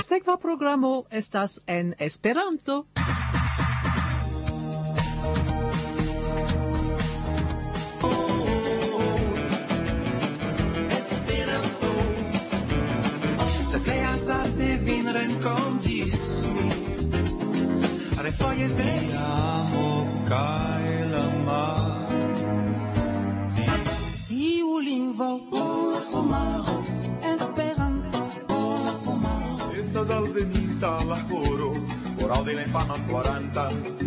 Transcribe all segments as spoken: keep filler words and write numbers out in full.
Sekva programo estas en Esperanto. Vin renkontis refoje veamo kaj la mar iu lingvo por homaro Esperanto por homaro estas alveninta la horo por aŭdi la infanon ploranta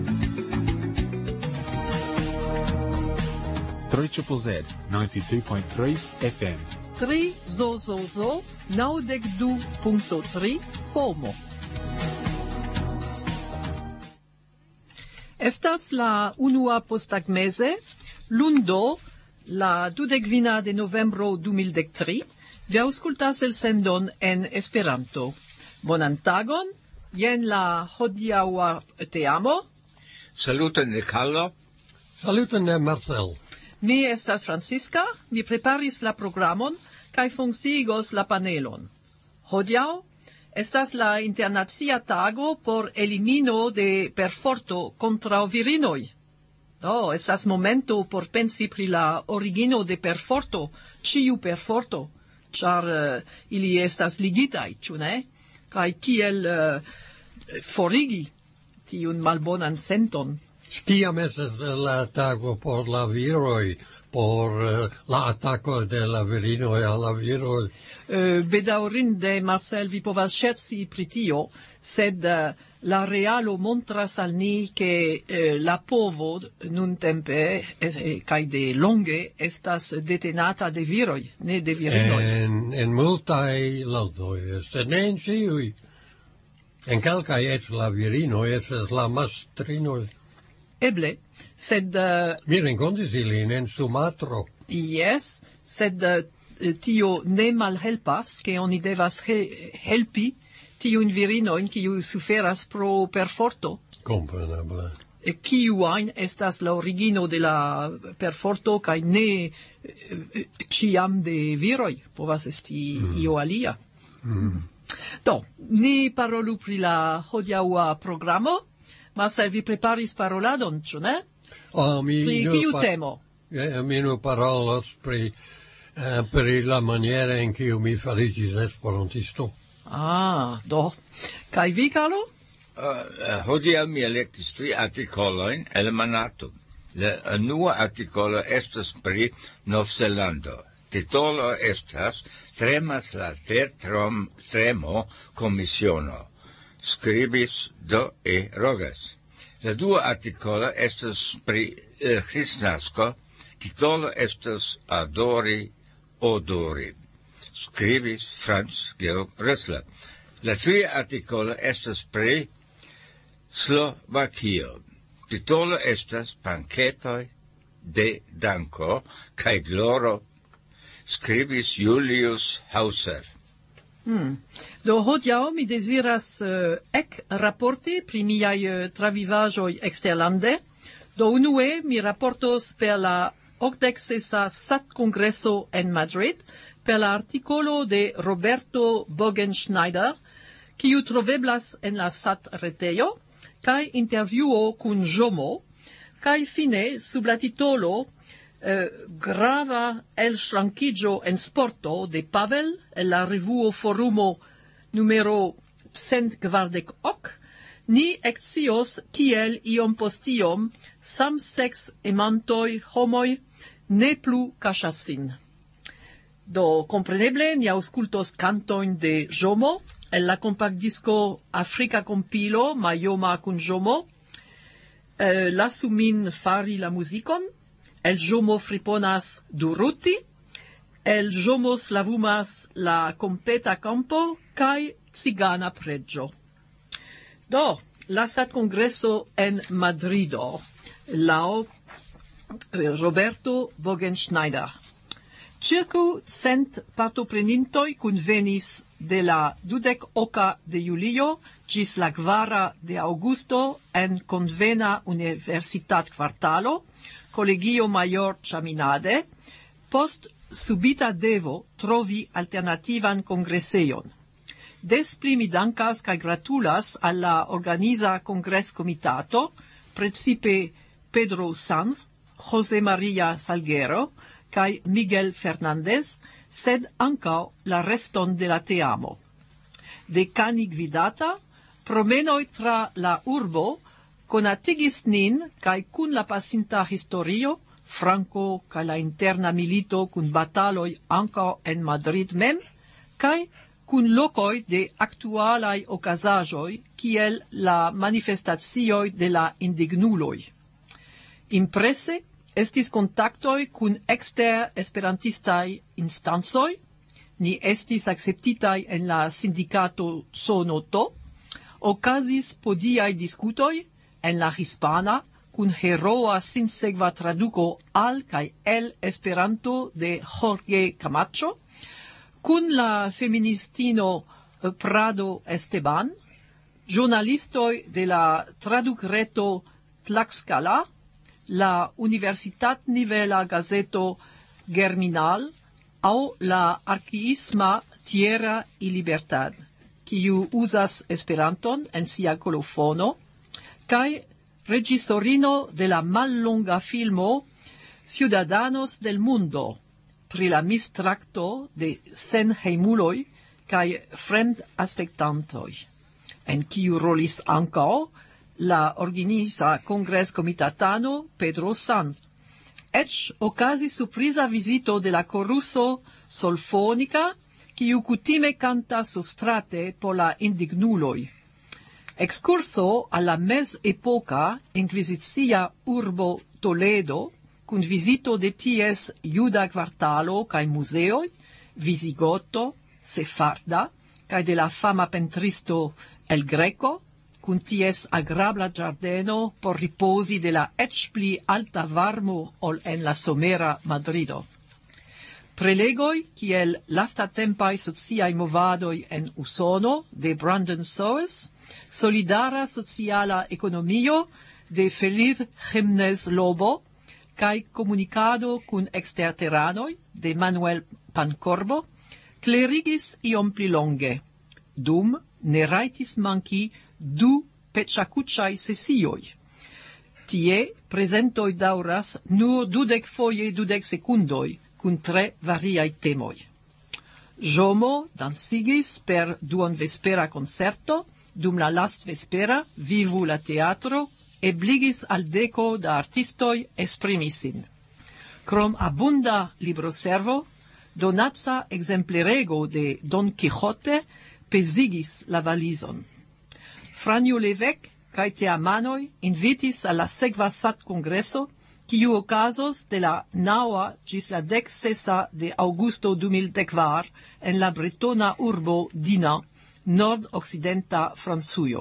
Triple Z ninety-two point three F M Tri zo zo zo naŭdek du punkto tri Pomo. Estas la unua posttagmeze, lundo, la dudekvina de novembro du mil dek tri. Vi aŭskultas elsendon en Esperanto. Bonan tagon, jen la hodiaŭa teamo. Saluton de Carlo. Saluton de Marcel. Mi estas Francisca, mi preparis la programon kaj funkciigos la panelon. Hodiaŭ estas la internacia tago por elimino de perforto kontraŭ virinoj. Do, estas momento por pensi pri la origino de perforto, ĉiu perforto, ĉar uh, ili estas ligitaj, ĉu ne? Kaj kiel uh, forigi tiun malbonan senton. Kiam estas la tago por la viroj, por uh, la atako de la virinoj al la viroj? Uh, bedaŭrinde, Marcel, vi povas ŝerci pri tio, sed uh, la realo montras al ni ke uh, la povo nuntempe eh, kaj de longe estas detenata de viroj, ne de virinoj. En, en multaj landoj, sed ne en ĉiuj. En kelkaj eĉ la virinoj estas la mastrinoj. Eble, sed... Uh, Mi renkontis ilin en Sumatro. Yes, sed uh, tio ne malhelpas, ke oni devas he helpi tiun virinojn kiuj suferas pro perforto. Kompreneble. Kiu ajn estas la origino de la perforto kaj ne ĉiam de viroj, povas esti mm. io alia. Mm. Do, ni parolu pri la hodiaŭa programo. Marcel, vi preparis paroladon, ĉu ne? Oh, mi pri kiu temo? Eh, mi nu parolos pri, eh, pri la maniera en kiu mi fariĝis esperantisto. Ah, do. Kaj vi, Carlo? Uh, hodiaŭ mi elektis tri artikolojn el Monato. La unua artikolo estas pri Novzelando. Titolo estas Tremas la tertremo komisiono. Scribis do e rogas. La dua artikolo estas pri eh, Kristnasko, titolo estas Adori odori. Scribis Franz Georg Ressler. La tria artikolo estas pri Slovakio. Titolo estas Panketoj de danko kaj gloro. Scribis Julius Hauser. Hmm. Do hodiaŭ mi deziras uh, ek raporti pri miaj uh, travivaĵoj eksterlande. Do unue mi raportos per la okdek sesa S A T kongreso en Madrid, per la artikolo de Roberto Bogenschneider, kiu troveblas en la S A T retejo, kaj intervjuo kun Jomo, kaj fine sub la titolo Uh, grava el ŝrankiĝo en sporto de Pavel en la revuo Forumo numero cent kvardek ok, ni ekscios kiel iom post iom samseks amantoj homoj ne plu kaŝas sin. Do kompreneble ni aŭskultos kantojn de Jomo en la kompaktdisko Afrika kompilo Majoma kun Jomo. Uh, lasu min fari la muzikon. El Jomo friponas Duruti, el Jomo slavumas la completa campo, kai cigana preggio. Do, la S A T kongreso en Madrido, lao Roberto Bogenschneider. Circu cent partoprenintoi kunvenis de la dudek oka de julio gis la kvara de augusto en convena universitat kvartalo, Collegio Major Chaminade, post subita devo trovi alternativan kongresejon. Des pli mi dankas kaj gratulas al la organiza Kongres-Komitato, precipe Pedro Sanz, José María Salguero kaj Miguel Fernández, sed ankaŭ la reston de la teamo. De cani gvidata, promenoj tra la urbo konatigis nin kaj kun la pasinta historio, Franco kaj la interna milito kun bataloj ankaŭ en Madrid mem, kaj kun lokoj de aktualaj okazaĵoj kiel la manifestacioj de la indignuloj. Imprese estis kontaktoj kun ekster esperantistaj instancoj, ni estis akceptitaj en la sindikato Sonoto, okazis podiaj diskutoj en la hispana kun heroa sinsekva traduko al kaj el Esperanto de Jorge Camacho, kun la feministino Prado Esteban, žurnalistoj de la tradukreto Tlaxcala, la universitatnivela gazeto Germinal, aŭ la arkiisma Tierra y Libertad, kiu uzas Esperanton en sia kolofono, kaj reĝisorino de la mallonga filmo Ciudadanos del Mundo, pri la mistrakto de senhejmuloj kaj fremdaspektantoj, en kiu rolis ankaŭ la organiza Kongres-Komitatano Pedro Sanz. Eĉ okazis surpriza vizito de la koruso solfonika, kiu kutime kantas surstrate por la indignuloj. Excurso a la mezepoka inkvizicia urbo Toledo, kun vizito de ties juda kvartalo kaj muzeoj, Visigoto, Sefarda, kaj de la fama pentristo El Greco, kun ties agrabla ĝardeno por ripozi de la eĉ pli alta varmo ol en la somera Madrido. Prelegoj kiel lastatempaj sociaj movadoj en Usono de Brandon Soares, solidara sociala ekonomio de Feliz Jiménez Lobo, kaj komunikado kun eksterteranoj de Manuel Pancorbo, klerigis iom pli longe, dum ne rajtis manki du peĉakuĉaj sesioj. Tie prezentoj daŭras nur dudek foje dudek sekundoj, kun tre variaj temoj. Jomo dansigis per duonvespera koncerto, dum la lastvespera Vivu la teatro ebligis al deko da artistoj esprimi sin. Krom abunda libroservo, donaca ekzemplerego de Don Quixote pesigis la valizon. Franjo Levec kaj teamanoj invitis al la sekva Sat-Kongreso, kiu okazos de la naŭa ĝis la dek sesa de aŭgusto du mil dekkvar en la bretona urbo Dinant, nord-okcidenta Francujo.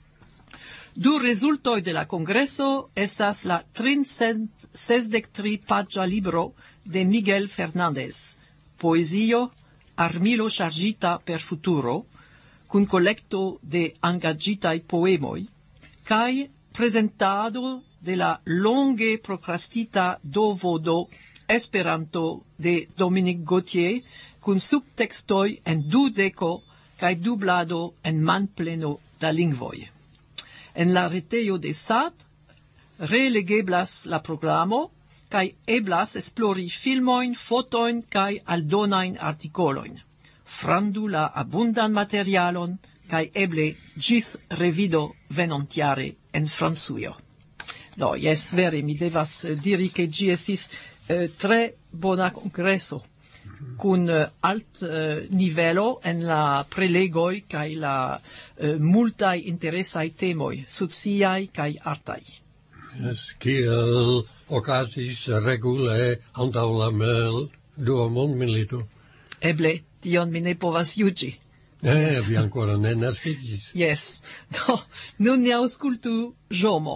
Du rezultoj de la kongreso estas la tricent sesdek tri paĝa libro de Miguel Fernández, Poezio, armilo ŝarĝita per futuro, kun kolekto de engaĝitaj poemoj, kaj prezentado de la longe prokrastita dovodo Esperanto de Dominique Gautier, kun subtekstoj en du deko kaj dublado en manpleno da lingvoj. En la retejo de Sat relegeblas la programo kaj eblas esplori filmojn, fotojn kaj aldonajn artikolojn. Frandu la abundan materialon kaj eble ĝis revido venontjare en Francujo. Do, jes, vere, mi devas uh, diri ke ĝi estis uh, tre bona kongreso, kun uh, alt uh, nivelo en la prelegoj kaj la uh, multaj interesaj temoj, sociaj kaj artaj. Yes, kiel okazis regule antaŭ la mel dua mondmilito. Eble, tion mi ne povas juĝi. Eh, vi ancora ne naskiĝis. Yes. Do, nun ni aŭskultu Jomo.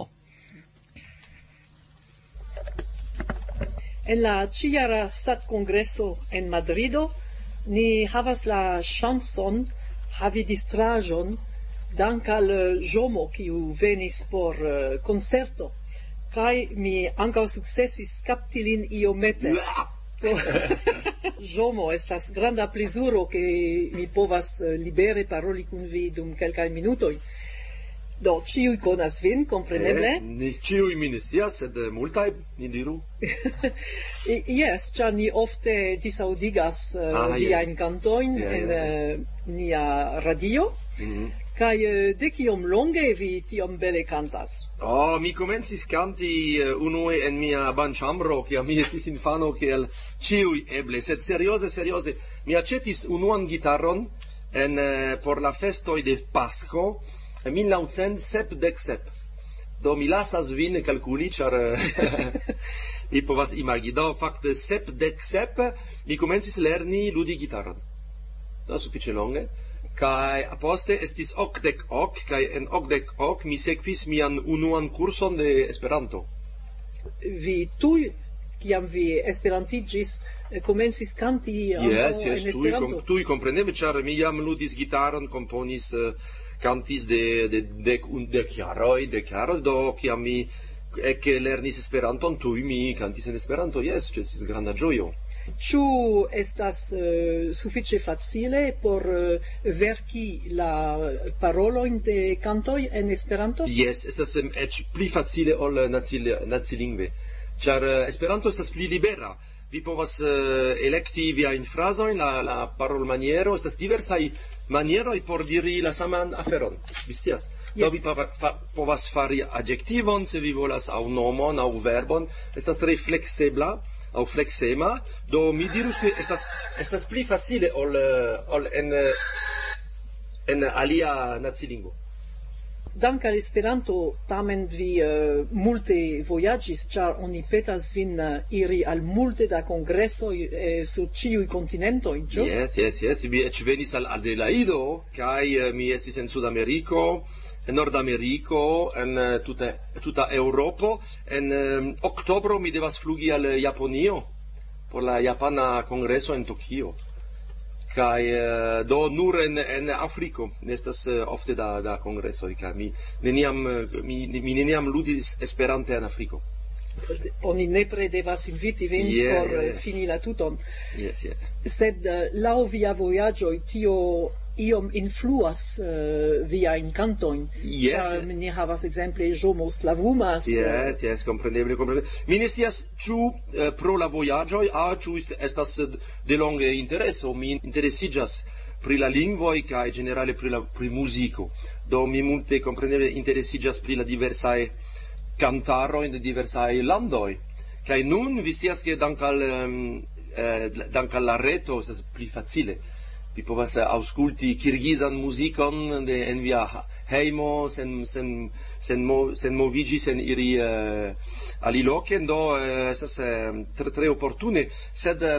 En la ĉiara Sat-Kongreso en Madrido, ni havas la ŝancon havi distraĵon dank al Jomo, kiu venis por uh, koncerto, kaj mi ankaŭ sukcesis kapti lin iomete. Jomo, estas granda plezuro che mi povas uh, libere paroli kun vi dum kelkaj minutoj. Do, ciui konas vin, compreneble? Eh, ni ciui min scias, sed multaj, ni diru. Yes, ĉar ni ofte disaudigas uh, Ah, viajn yeah. kantojn Yeah, en yeah. uh, nia radio. Mhm. Kaj uh, de kiom longe vi tiom bele kantas? Oh, mi komencis kanti uh, unue en mia banĉambro, kiam mi estis infano, kiel ciui eble, sed serioze, serioze, mi aĉetis unuan gitaron en uh, por la festoj de Pasko, en mil naŭcent sepdek sep. Do mi lasas vin kalkuli, ĉar mi povas imagi. Do fakte sepdek sep mi komencis lerni ludi gitaron. Do sufiĉe longe. Kaj poste estis okdek ok, kaj en okdek ok mi sekvis mian unuan kurson de Esperanto. Vi tuj, kiam vi esperantiĝis, eh, komencis kanti ankaŭ Yes, yes, en tuj, Esperanto? kom, tuj kompreneble, ĉar mi jam ludis gitaron, komponis, uh, kantis de, de dek, un, dek jaroj, dek jaroj, do kiam mi eke lernis Esperanton, tuj mi kantis en Esperanto, yes, estis granda ĝojo. Ĉu estas uh, sufiĉe facile por uh, verki la parolojn de kantoj en Esperanto? Yes, estas um, eĉ pli facile ol naci- nacilingve, ĉar uh, Esperanto estas pli libera. Vi povas uh, elekti viajn frazojn, la, la parolmaniero, estas diversaj manieroj por diri la saman aferon. Vi scias? Yes. Do vi pava, fa, povas fari adjektivon, se vi volas, aŭ nomon, aŭ verbon, estas tre fleksebla, aŭ fleksema, do mi dirus ke estas, estas pli facile ol, uh, ol en, uh, en alia nacilingvo. Dank al Esperanto tamen vi uh, multe vojaĝis, ĉar oni petas vin uh, iri al multe da kongresoj eh, sur ĉiuj kontinentoj, ĉu? Yes, yes, yes. Mi eĉ venis al Adelaido, kaj uh, mi estis en Sudameriko, en Nordameriko, en uh, tuta, tuta Eŭropo. En um, oktobro mi devas flugi al uh, Japonio, por la japana kongreso en Tokio. Kaj uh, do nur en, en Afriko estas uh, ofte da, da kongresoj, kaj mi neniam, uh, mi, mi neniam ludis Esperante en Afriko. Oni nepre devas inviti vin Yeah, por yeah, eh, yeah. fini la tuton. Yes, yes. Sed uh, laŭ via vojaĝoj tio iom influas uh, viajn kantojn. Yes. Ĉar ni havas ekzemple Jomo Slavumas. Yes, yes, kompreneble, kompreneble. Mi ne scias ĉu uh, pro la vojaĝoj aŭ ĉu est- estas uh, de longe intereso. Mi interesiĝas pri la lingvoj kaj ĝenerale pri la pri muziko. Do mi multe kompreneble interesiĝas pri la diversaj kantaroj de diversaj landoj. Kaj nun vi scias ke dank al um, eh, dank al la reto estas pli facile. Vi povas uh, aŭskulti kirgizan muzikon de en via ha- hejmo sen sen sen mo, sen moviĝi, sen iri uh, aliloken, do uh, estas uh, tre tre oportune, sed uh,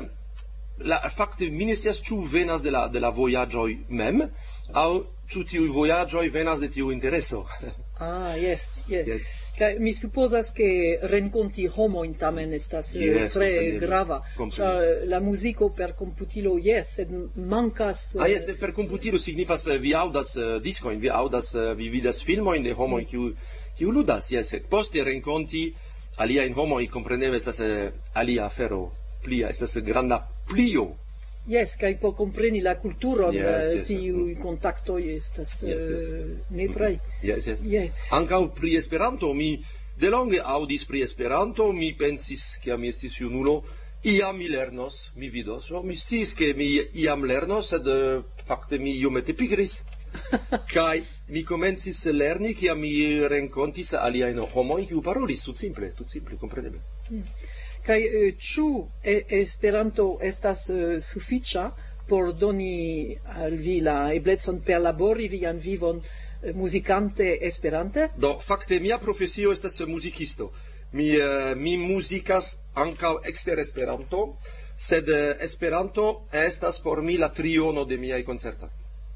la fakte mi ne scias ĉu venas de la de la vojaĝoj mem aŭ ĉu tiuj vojaĝoj venas de tiu intereso. Ah, yes, yes. Yes. Kaj mi supozas ke renkonti homojn tamen estas eh, Yes, tre kompreneble. grava. Kompreneble. Ĉar la muziko per komputilo, yes, sed mankas eh, Ah, yes, per komputilo signifas uh, vi aŭdas uh, diskojn, vi aŭdas, uh, vi vidas filmojn de homoj kiu kiu ludas, yes. Poste renkonti aliajn homoj, kompreneble estas uh, alia afero, plia, estas granda plio. yes, kaj por kompreni la kulturon Yes, eh, yes, tiuj kontaktoj estas Yes, yes. eh, nepraj. Yes, yes. Yeah. Ankaŭ pri Esperanto mi delonge aŭdis pri Esperanto, mi pensis, kiam mi estis junulo, iam mi lernos, mi vidos. No, mi sciis ke mi iam lernos, sed uh, fakte mi iomete pigris. Kaj mi komencis lerni, kiam mi renkontis aliajn homojn kiu parolis tutsimple, tutsimple, kompreneble. Kaj eh, ĉu e- Esperanto estas eh, sufiĉa por doni al vi la eblecon perlabori vian vivon eh, muzikante Esperante? Do fakte mia profesio estas muzikisto. Mi uh, mi muzikas ankaŭ ekster Esperanto, sed uh, Esperanto estas por mi la triono de miaj koncertoj.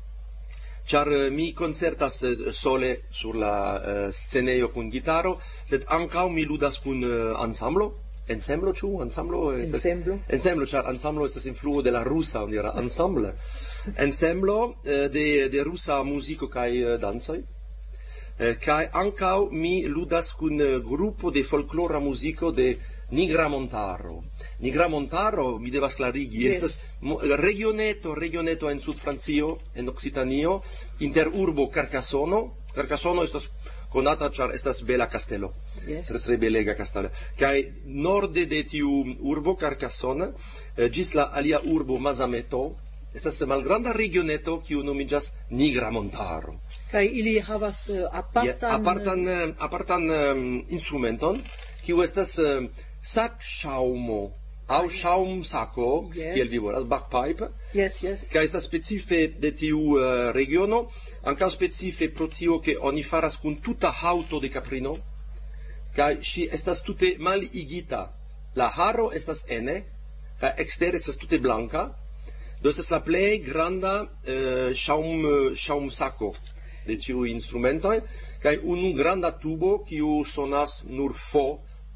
Ĉar uh, mi koncertas uh, sole sur la uh, scenejo kun gitaro, sed ankaŭ mi ludas kun uh, ansamblo. Ensemblo, ĉu? Ansamblo? estas- Ensemblo. Ensemblo, ĉar ansamblo estas influo de la rusa, on dira ensemble. Ensemblo eh, de, de rusa muziko kaj eh, dancoj. Eh, kaj ankaŭ mi ludas kun eh, grupo de folklora muziko de Nigra Montaro. Nigra Montaro, mi devas clarigi, Yes. estas mo- regioneto, regioneto en Sud Francio, en Occitanio, inter urbo Carcasono. Carcasono estas conata char estas bela castello. Yes. Tre, tre belega castello. Kai norde de tiu urbo Carcassona, eh, gis la alia urbo Mazameto, estas malgranda regioneto kiu nomiĝas Nigra Montaro. Kaj ili havas uh, Je, apartan... apartan eh, apartan um, instrumenton kiu estas um, saksŝaŭmo aŭ ŝaŭmsako, Yes. kiel vi volas, bagpipe. Yes, yes. Kaj estas specife de tiu uh, regiono, ankaŭ specife pro tio ke oni faras kun tuta haŭto de kaprino, kaj ŝi estas tute maligita. La haro estas ene, kaj ekstere estas tute blanka. Do estas la plej granda uh, ŝaŭm ŝaŭmsako de ĉiuj instrumentoj, kaj unu granda tubo kiu sonas nur fo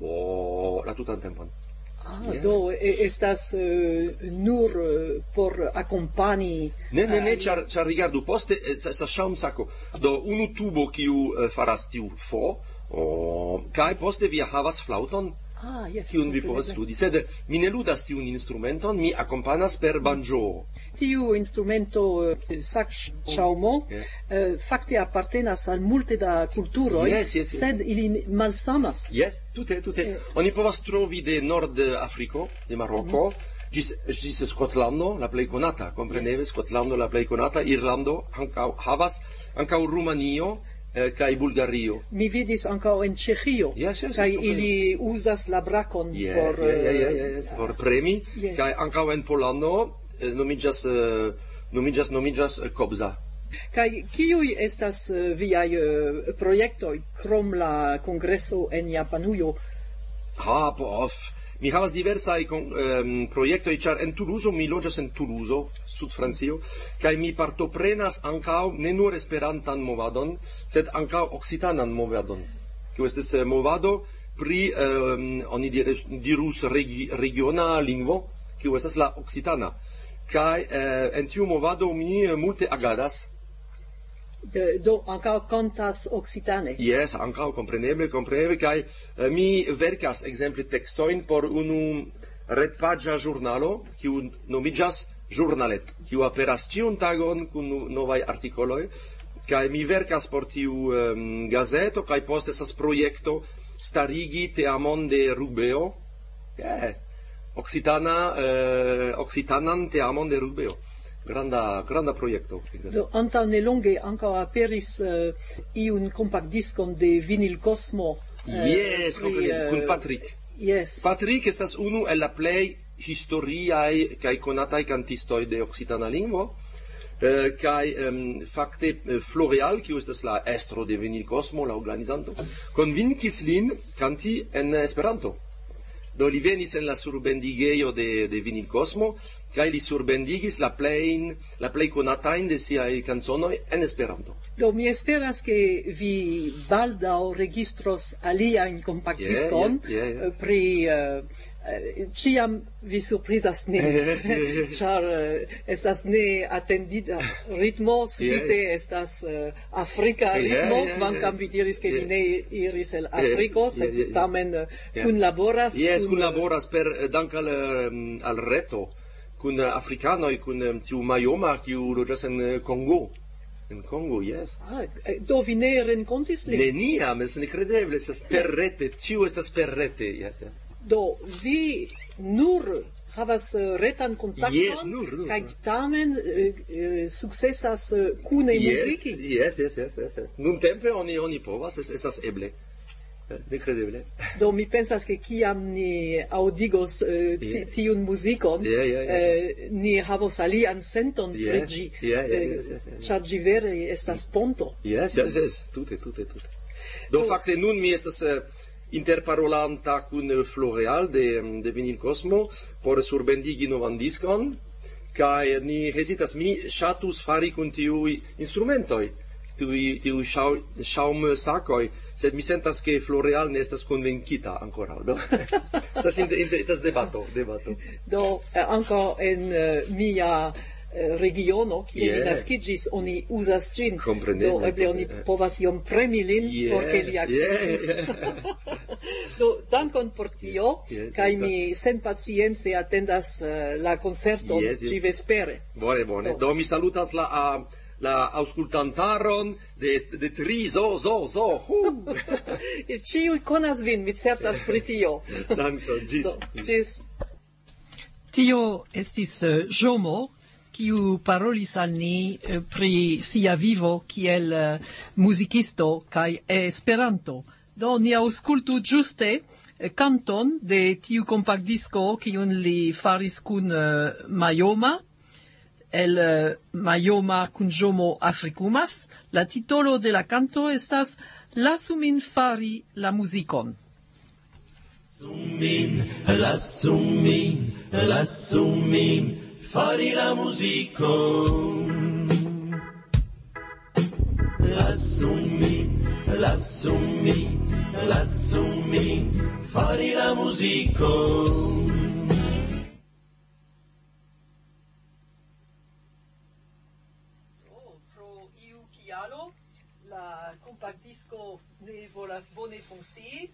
o la tutan tempon. Ah, Yeah. do e- estas uh, nur uh, por akompani... Ne, ne, ne, uh, ĉar ĉar rigardu, poste eh, estas ŝaŭmsako. Do unu tubo kiu eh, faras tiu fo, o, kaj poste vi havas flaŭton, Ah, yes. kiun vi povas kompreneble. studi. Sed mi ne ludas tiun instrumenton, mi akompanas per banjo. Tiu instrumento uh, saksŝaŭmo Yeah. uh, fakte apartenas al multe da kulturoj, Yes, yes, yes. sed ili malsamas. Yes, tute, tute. Oni povas trovi de Nord-Afriko, de Maroko, ĝis ĝis Skotlando, la plej konata, kompreneble, Skotlando la plej konata, Irlando ankaŭ havas, ankaŭ Rumanio eh, kaj Bulgario. Mi vidis ankaŭ en Ĉeĥio, Yes, yes, kaj yes, ili uzas la brakon Yes, por... yeah, yeah, yeah, uh, yes, por premi, Yes. kaj ankaŭ en Pollando eh, nomiĝas eh, nomiĝas nomiĝas eh, kobza. Kaj kiuj estas uh, viaj uh, projektoj krom la kongreso en Japanujo? Ha, pof. Mi havas diversaj kon- em, projektoj, ĉar en Toulouse mi loĝas en Toulouse, Sud Francio, kaj mi partoprenas ankaŭ ne nur Esperantan movadon, sed ankaŭ okcitanan movadon, kiu estas eh, movado pri em, oni dirus, dirus regi, regiona lingvo, kiu estas la okcitana. Kaj eh, en tiu movado mi eh, multe agadas. De, do ankaŭ kantas okcitane. Yes, ankaŭ kompreneble, kompreneble, kaj eh, mi verkas ekzemple tekstojn por unu retpaĝa ĵurnalo, kiu nomiĝas Ĵurnalet, kiu aperas ĉiun tagon kun nu- novaj artikoloj, kaj mi verkas por tiu um, gazeto, kaj poste estas projekto starigi teamon de rugbeo, yeah. Occitana, eh, Occitanan teamon de rugbeo. Granda, granda projekto. Do antaŭ nelonge ankaŭ aperis uh, iun kompaktdiskon de Vinyl Cosmo. uh, Yes, pri, kompreneble, uh, kun Patrick. Yes. Patrick estas unu el la plej historiaj kaj konataj kantistoj de okcitana lingvo, eh, kaj em, fakte eh, Floreal, kiu estas la estro de Vinyl Cosmo, la organizanto, konvinkis lin kanti en Esperanto. Do li venis en la surbendigejo de, de Vinyl Cosmo, kaj li surbendigis la plejn, la plej konatajn de siaj kanzonoj en Esperanto. Do mi esperas ke vi baldaŭ registros aliajn kompaktdiskon Yeah, yeah, yeah, yeah. uh, pri uh, uh, ĉiam vi surprizas nin, ĉar uh, estas ne atendita ritmo, subite estas uh, afrika Yeah, ritmo, yeah, yeah. kvankam vi diris ke vi Yeah. ne iris el Afriko, Yeah, sed yeah, yeah. tamen uh, Yeah. kunlaboras. Yes, kun, uh, kunlaboras per eh, dank al, um, al reto kun uh, afrikanoj, kun um, tiu Mayoma, kiu loĝas en uh, Kongo. En Kongo, yes. Ah, eh, do vi ne renkontis lin? Neniam, es nekredeble, estas per rete, ĉiu estas per rete, yes. Yeah. Do vi nur havas uh, retan kontakton, Yes, nur, nur. kaj tamen uh, uh, sukcesas uh, kune Yes, muziki. yes, yes, yes, yes, yes. Nuntempe oni oni povas, es, estas eble. Eh, Nekredeble. Do mi pensas ke kiam ni aŭdigos uh, ti- Yeah. tiun muzikon, Yeah, yeah, yeah. uh, ni havos alian senton pri Yeah, ĝi, yeah, yeah, eh, yes, yes, yes. ĉar ĝi vere estas ponto. Yes, yes, yes, tute, tute, tute. Do Do- fakte nun mi estas uh, interparolanta kun uh, Floreal de, de Vinyl Cosmo por surbendigi novan diskon, kaj ni hezitas, mi ŝatus fari kun tiuj instrumentoj, tiuj tiuj ŝaŭmsakoj, sed mi sentas ke Floreal ne estas konvinkita ankoraŭ. Do estas inter, inter, estas debato, debato. Do eh, ankaŭ en uh, mia eh, regiono, kie Yeah. li naskiĝis, oni uzas ĝin. Kompreneble. Do eble oni povas iom premi lin, Yeah, por ke li akceptu. yeah, Do dankon por tio, Yeah, kaj dankon. mi senpacience atendas eh, la koncerton Yes, yes. ĉi-vespere. Bone, bone. Do. Do mi salutas la a, la auskultantaron de de tri zo zo zo. Hu. Ĉiuj konas vin, mi certas pri tio. Dankon, ĝis. Do, ĝis. Tio estis uh, Jomo, kiu parolis al ni uh, pri sia vivo kiel uh, muzikisto kaj Esperanto. Do ni aŭskultu ĝuste uh, kanton de tiu kompaktdisko kiun li faris kun uh, Mayoma, el uh, Mayoma kun Jomo Afrikumas. La titolo de la canto estas Lasu min fari la muzikon. Min, lasu min, lasu min, fari la musico. Lasu min, lasu min, lasu min, fari la musico. Pro iu kialo, la kompaktdisko ne volas bone funkcii.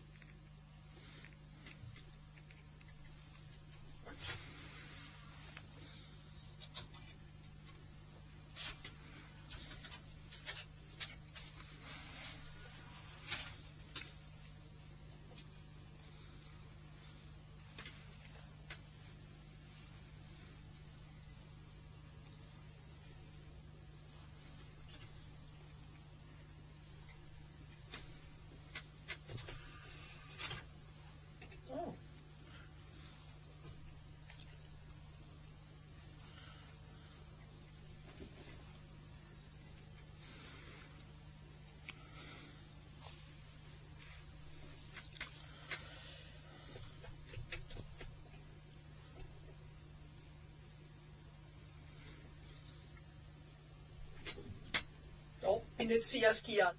Do, mi ne scias kial.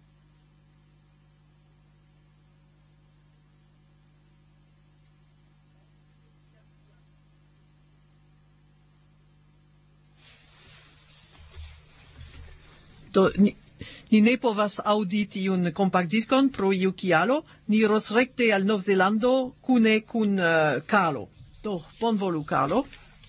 Do, ni, ni ne povas aŭdi tiun kompaktdiskon pro iu kialo. Ni iros rekte al Novzelando kune kun uh, Carlo. Do, bonvolu, Carlo.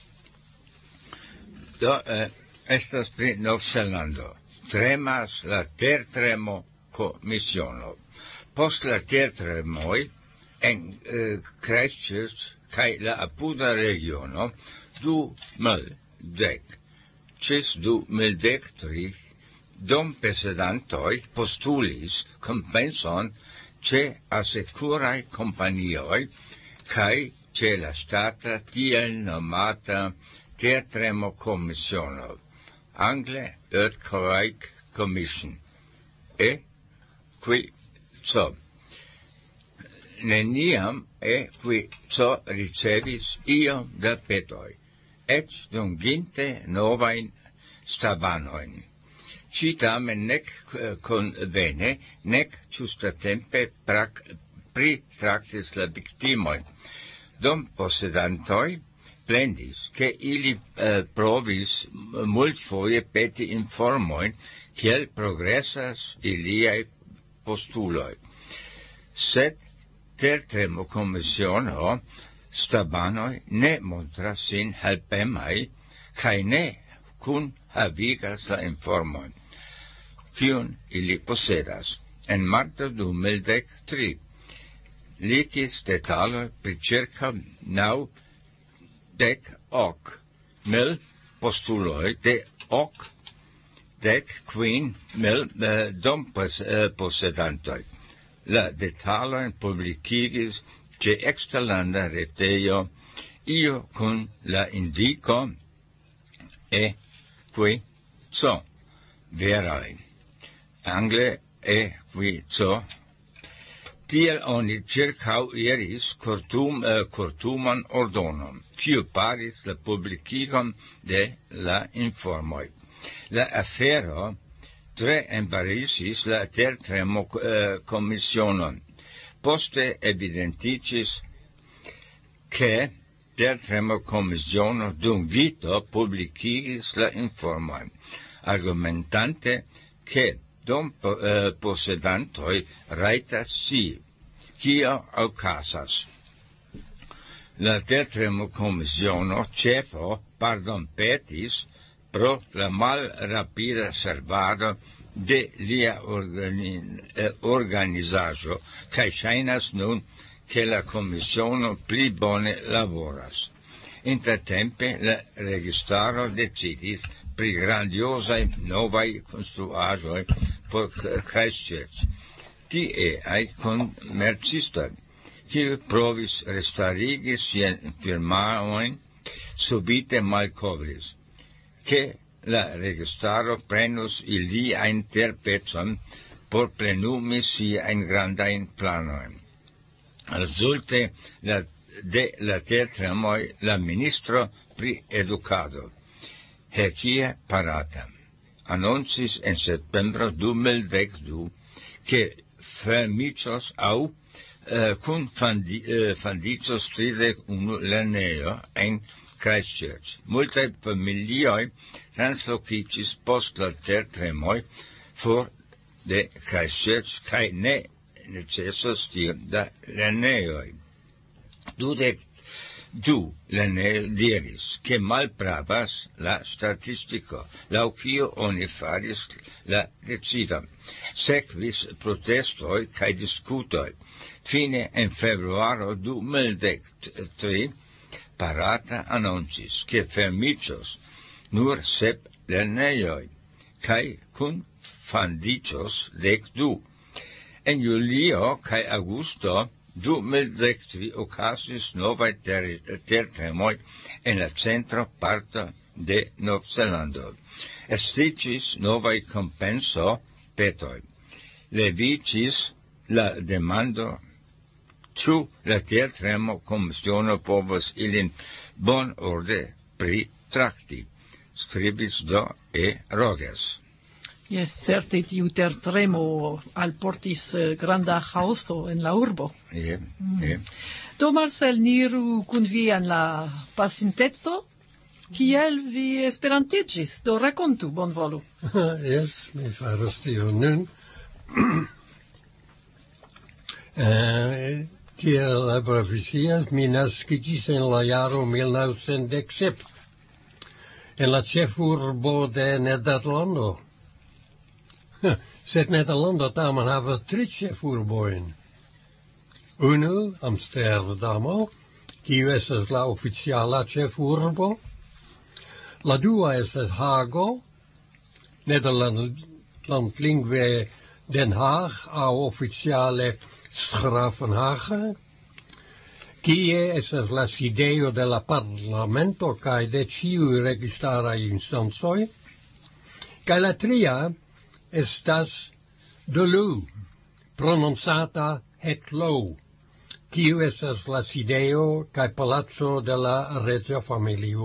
Do, eh, estas pri Novzelando. Tremas la tertremo komisiono. Post la tertremoj en eh, Christchurch kaj la apuda regiono du mil dek ĝis du mil dek tri domposedantoj postulis kompenson ĉe asekuraj kompanioj kaj ĉe la ŝtata tiel nomata tertremo komisiono. Angle Earthquake Commission. E qui so. Neniam e qui so ricevis iom da petoi, et dunginte novain stabanoin. Ci tamen nec convene, nec justatempe prac, pritractis la victimoin. Dom possedantoi plendis, che ili eh, provis multfoje peti informoin, kiel progressas iliai postuloi. Sed tertremo komisiono stabanoi ne montras sin helpemai, kai ne kun havigas la informoin, kiun ili posedas. En marto du mil dek tri, litis detaloi pri circa nau dek ok mil postuloi de ok dek quin mil uh, dom pos, uh, posedantoi. La detaloin publicigis ce extralanda retejo io con la indico e qui so veroi. Angle e qui so tiel oni circau iris cortum, uh, cortuman ordonon, quiu paris la publicigum de la informoi. La afero tre embarisis la tertremo uh, commissionon. Poste evidenticis che tertremo commissiono dungito publicigis la informoi, argumentante che dom eh, possedantoi raitas si, cio ocasas. La tertremo commissiono cefo pardon petis pro la mal rapida servado de lia organi, eh, organizajo, cae shainas nun che la commissiono pli bone laboras. Intertempe la registaro decidis pri grandiosai novai construagioi por Christchurch. Tie ai commercistoi, qui provis restarigi sien firmaoin, subite malcovris, che la registaro prenus ilia interpecon por plenumi sia in grandain planoin. Resulte la, de la tertremoi la ministro pri educado, Hecia Parata, annoncis en septembro du mil decdu che fermicios au uh, cun fandi, uh, fandicios tridec unu lerneo en Christchurch. Multae familioi translocicis post la tertremoi for de Christchurch, cae ne necessos tir da lerneoi. Dudec du lerneo diris che malpravas la statistico, lau cio oni faris la decidon. Sequis protestoi cae discutoi. Fine en februaro du mil dectri, Parata annoncis che fermicios nur sep lerneioi, cae cun fandicios decdu. En julio cae augusto du mil dectri ocasis novae ter tertremoi en la centro parto de Nov Zelando. Esticis novae compenso petoi. Levicis la demando ciu la tertremo commissiono povos ilin bon orde pri tracti. Scribis do e roges. Yes, certe tiu tertremo alportis uh, granda haoso en la urbo. Yeah, mm. yeah. Do Marcel, niru kun vi en la pasintezo, kiel vi esperantigis? Do racontu, bonvolu. Yes, mi faros tio nun. uh, Kiel la profesias, mi nascitis en la jaro mil novcent dek sep, en la ĉefurbo de Nederlando. Sed Nederlando tamen havas tri ĉefurbojn. Unu, Amsterdamo, kiu estas la oficiala ĉefurbo. La dua estas Hago, nederlandlingve Den Haag, au oficiale Schravenhagen, kie estas la sidejo de la parlamento kaj de ĉiuj registaraj instancoj. Kaj la tria estas Delu, prononcata Hetlo, kiu estas la sidejo kaj palaco de la reĝa familio.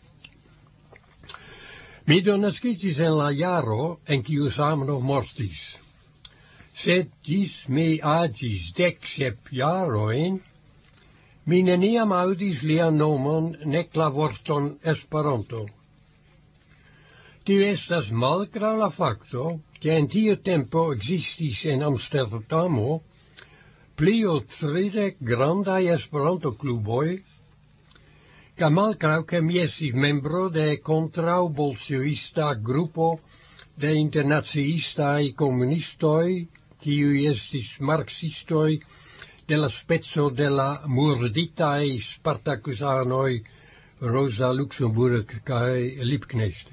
Mi do naskiĝis en la jaro en kiu Zamenhof mortis. Sed ĝis mi aĝis dek sep jarojn, mi neniam aŭdis lian nomon nek la vorton Esperanto. Tio estas malgraŭ la fakto, che en tiu tempo existis en Amsterdamo pli ol tridek grandaj Esperanto-kluboj, kaj malgraŭ ke mi estis membro de kontraŭ-bolŝevista grupo de internaciistaj komunistoj, kiuj estis marksistoj de la speco de la murditaj spartakusanoj Rosa Luxemburg kaj Liebknecht.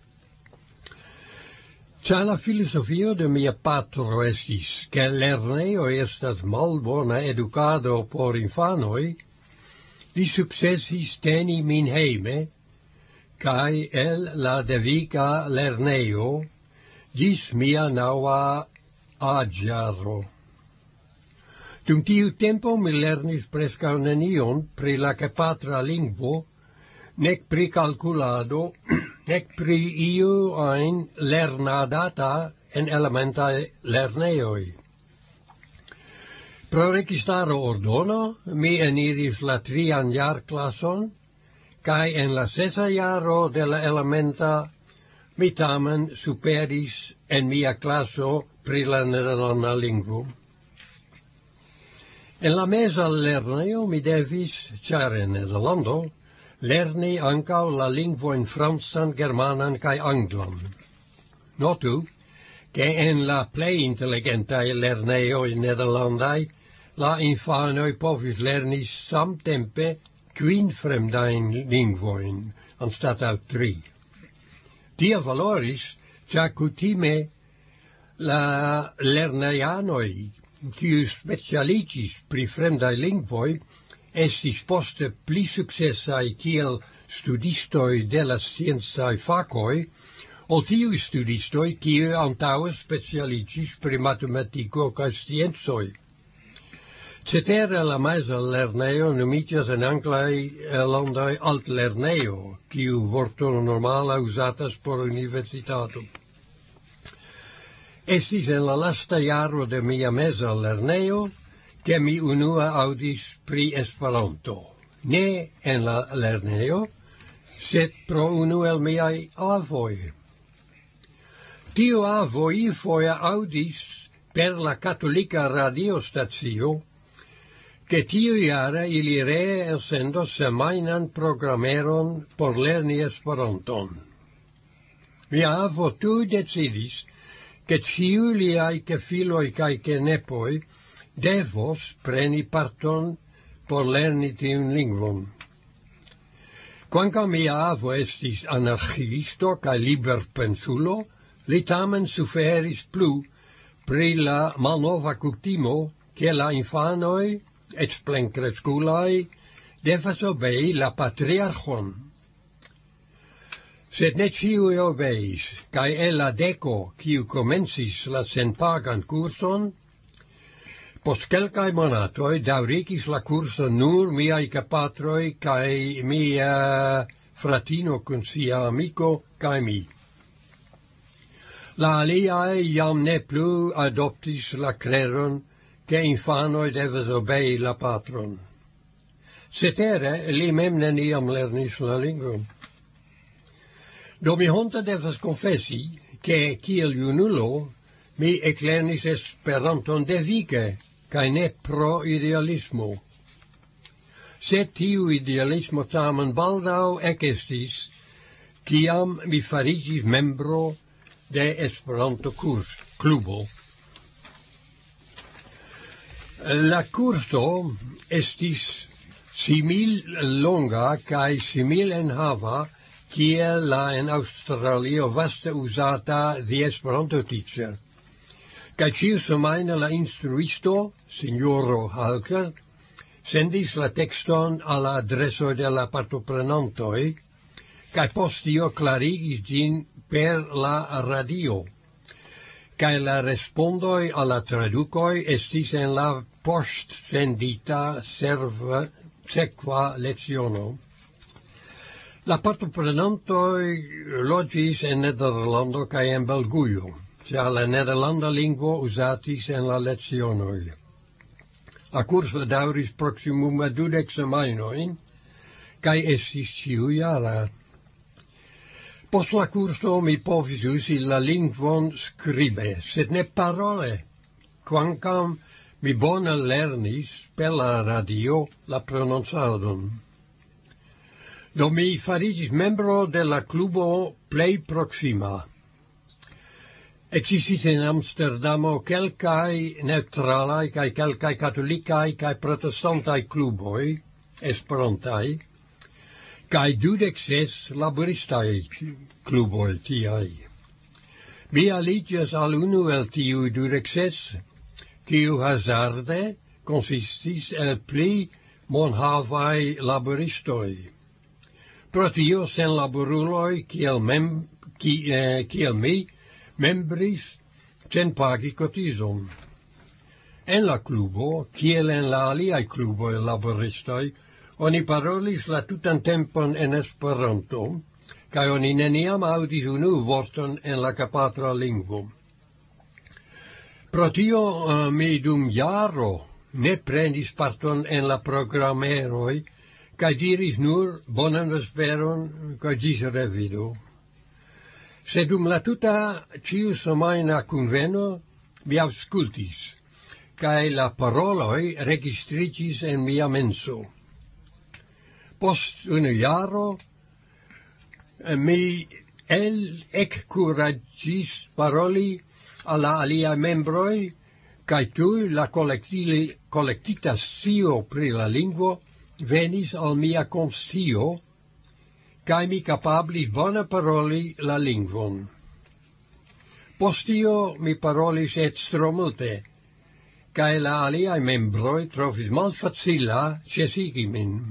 Ĉar la filosofio de mia patro estis, ke lernejo estas malbona edukado por infanoj, li sukcesis teni min hejme, kaj el la deviga lernejo ĝis mia naŭa aĝjaro. Dum tiu tempo mi lernis preskaŭ nenion pri la gepatra lingvo, nek pri kalkulado, nek pri iu ajn lernadata en elementaj lernejoj. Pro registaro ordono mi eniris la trian jarklason, kai en la sesa jaro de la elementa mi tamen superis en mia klaso pri la nederlanda lingvo. En la meza lernejo mi devis, ĉar en Nederlando, lerni ankaŭ la lingvojn francan, germanan kaj anglan. Notu, che en la plej inteligentaj lernejoj nederlandaj la infanoj povis lerni samtempe kvin fremdajn lingvojn, anstataŭ tri. Tia valoris, ĉar kutime la lernejanoj, kiu specialiĝis pri fremdaj lingvoj, estis poste pli sukcesaj kiel studistoj de la sciencaj fakoj, ol tiuj studistoj, kiuj antaŭe specialiĝis pri matematiko kaj sciencoj. Cetere la meza lernejo nomiĝas en anglaj landoj altlernejo, kiu vorto normala uzatas por universitato. Estis en la lasta jaro de mia meza lernejo, che mi unua audis pri Esperanto. Ne en la lernejo, sed pro unu el miaj avoj. Tiu avo ifoje audis per la katolika radiostacio, che tiu jare ili ree elsendos semajnan programeron por lerni Esperanton. Mia avo tuj decidis, che ciu liai che filoi cae che nepoi devos preni parton por lerni tiun lingvon. Quancam mia avo estis anarchisto cae liberpensulo, li tamen suferis plu pri la malnova kutimo che la infanoi, et plencresculai, devas obei la patriarchon. Sed ne ciui obeis, cae ella deco, kiu comencis la senpagan curson, post quelcae monatoi daurigis la curso nur miai capatroi cae mia fratino con sia amico cae mi. La aliae iam ne plu adoptis la creron che infanoi deves obei la patron. Cetere, li mem neniam lernis la lingvon. Do mi honta devas confessi che kiel junulo mi eklernis Esperanton devige, kaj ne pro idealismo. Sed tiu idealismo tamen baldaŭ ekestis, kiam mi fariĝis membro de Esperanto kurs klubo. La kurso estis simil longa kaj simil enhava kiel la en Australio vaste usata di Esperanto teacher. Kaj ĉiu semajne la instruisto, signoro Halker, sendis la tekston al la adreso de la partoprenantoj, kaj post tio klarigis ĝin per la radio. Kaj la respondoj al la tradukoj estis en la postsendita serva sekva leciono. La partoprenantoj loĝis en Nederlando kaj en Belgujo, ĉar la nederlanda lingvo uzatis en la lecionoj. La kurso daŭris proksimume dudek semajnojn kaj estis ĉiujara. Post la kurso mi povis uzi la lingvon skribe, sed ne parole, kvankam mi bone lernis per la radio la prononcadon. Do mi fariĝis membro de la klubo plej proksima. Existis en Amsterdamo kelkaj neutralaj kaj kelkaj katolikaj kaj protestantaj kluboj esperantaj, kaj dudek ses laboristaj kluboj tiaj. Mi aliĝas al unu el tiuj dudek ses, kiu hazarde konsistis el pli monhavaj laboristoj. Pro tio senlaboruloj kiel mem ki, eh, kiel mi membris sen pagi kotizon. En la klubo, kiel en la aliaj kluboj laboristoj, oni parolis la tutan tempon en Esperanto, kaj oni neniam aŭdis unu vorton en la kapatra lingvo. Pro tio uh, mi dum jaro ne prenis parton en la programeroi, ca diris nur bonan vesperon, ca gis revido. Se dum la tuta ciu somaina conveno mi auscultis, cae la paroloi registricis en mia menso. Post unu jaro mi el ec-curagis paroli alla alia membroi, cae tui la collectitatio pri la lingvo venis al mia constio, cae mi capablis bona paroli la lingvon. Postio mi parolis et stromulte, cae la aliae membroi trovis malfacila cesigi min.